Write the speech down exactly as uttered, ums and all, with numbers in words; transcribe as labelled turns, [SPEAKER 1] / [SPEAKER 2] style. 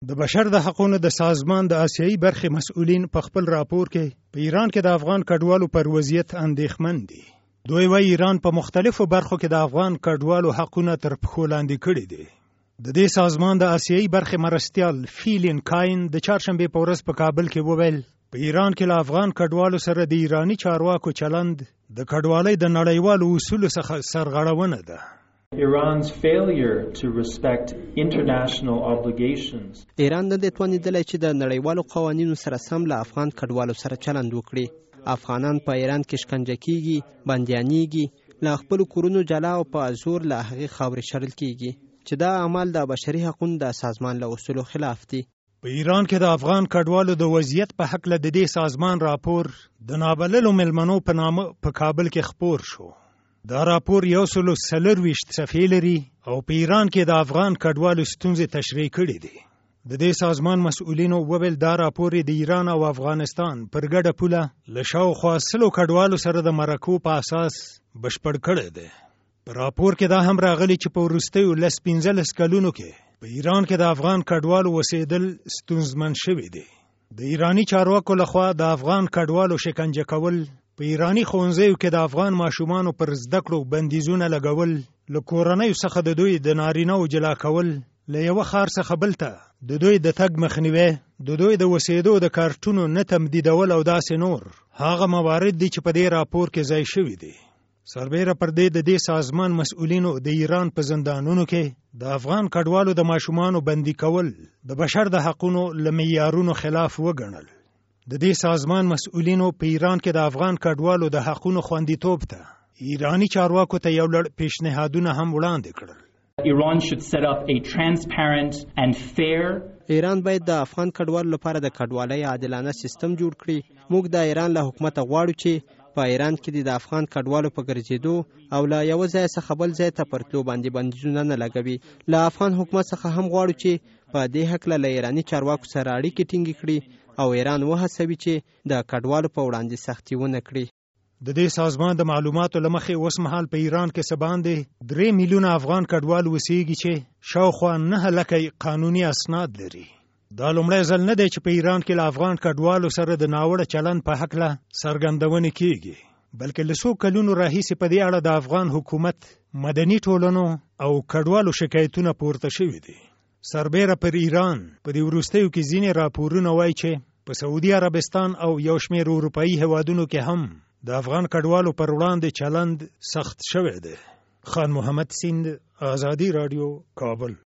[SPEAKER 1] د بشر د حقوقو د سازمان د آسیایي برخې مسؤلین په خپل راپور کې په ایران کې د افغان کډوالو پر وضعیت اندېښمن دي. دوی وايي ایران په مختلفو برخو کې د افغان کډوالو حقونه تر پښو لاندې کړي دي. د دې سازمان د آسیایي برخې مرستیال فیلین کاین د چهارشنبې په ورځ په کابل کې وویل په ایران کې له افغان کډوالو سره د ایرانی چارواکو چلند د کډوالۍ د نړیوالو اصولو څخه سرغړونه ده.
[SPEAKER 2] Iran's failure to respect international obligations.
[SPEAKER 3] ایران نه د توانیدلای چې د نړیوالو قوانینو سره سم له افغان کډوالو سره چلند وکړي. افغانان په ایران کې شکنجه کیږي، بندیانېږي، له خپل کورونو جلا او په زور له هغې خاورې شړل کیږي چې دا عمل د بشري حقوقو د سازمان له اصولو خلاف دي.
[SPEAKER 1] په ایران کې د افغان کډوالو د وضعیت په حق له د دې سازمان راپور د نابللو مېلمنو په نامه په کابل کې خپور شو. دا راپور یو سلو څلرویشت صفحې لري او په ایران کې د افغان کډوالو ستونزې تشریح کړي دي. د دې سازمان مسؤلینو وویل دا راپور د ایران او افغانستان پر ګډه پوله له شاوخوا سلو کډوالو سره د مرکو په اساس بشپړ کړی دی. په راپور کې دا هم راغلی چې په وروستیو لس پنځلس کلونو کې په ایران کې د افغان کډوالو اوسېدل ستونزمن شوي دي. د ایرانی چارواکو لخوا د افغان کډوالو شکنجه کول، په ایرانی ښوونځیو کې د افغان ماشومانو پر زده کړو بندیزونه لګول، له کورنیو څخه د دوی د نارینه‌و جلا کول، له یوه ښار څخه بل ته د دوی د تګ مخنیوی، د دوی د اوسېدو د کارتونو نه تمدیدول او داسې نور هغه موارد دي چې په دې راپور کې ځای شوي دي. سربیره پر دې د دې سازمان مسؤلینو د ایران په زندانونو کې د افغان کډوالو د ماشومانو بندي کول د بشر د حقوقو له معیارونو خلاف وګڼل. د دې سازمان مسؤلینو په ایران کې د افغان کډوالو د حقوقو خوندیتوب ته ایرانی چارواکو ته یو لړ پیشنهادونه هم وړاندې کړل.
[SPEAKER 2] Iran should set up a transparent and fair.
[SPEAKER 3] ایران باید د افغان کډوالو لپاره د کډوالۍ عادلانه سیستم جوړ کړي. موږ د ایران له حکومت غواړو چې په ایران کې د افغان کډوالو په ګرځېدو او له یو ځای څخه بل ځای ته پرتلو باندې بندیزونه نه لګوي. له افغان حکومت څخه هم غواړو چې په دې هکله له ایرانی چارواکو سره اړیکې ټینګې کړي او ایران وهڅوي چې د کډوالو په وړاندې سختي ونه کړي.
[SPEAKER 1] د دې سازمان د معلوماتو له مخې اوس مهال په ایران کې څه باندې درې میلیونه افغان کډوال اوسېږي چې شاوخوا نهه لکه قانوني اسناد لري. دا لومړی ځل نه دی چې په ایران کې له افغان کډوالو سره د ناوړه چلند په هکله څرګندونې کیږي، بلکې له څو کلونو راهیسې په دې اړه د افغان حکومت، مدني ټولنو او کډوالو شکایتونه پورته شوي دي. سربیره پر ایران په دې وروستیو کې ځینې راپورونه وایي چې په سعودي عربستان او یو شمېر اروپایي هیوادونو کې هم د افغان کډوالو پر وړاندې چلند سخت شوی دی. خان محمد سیند، آزادي راډیو، کابل.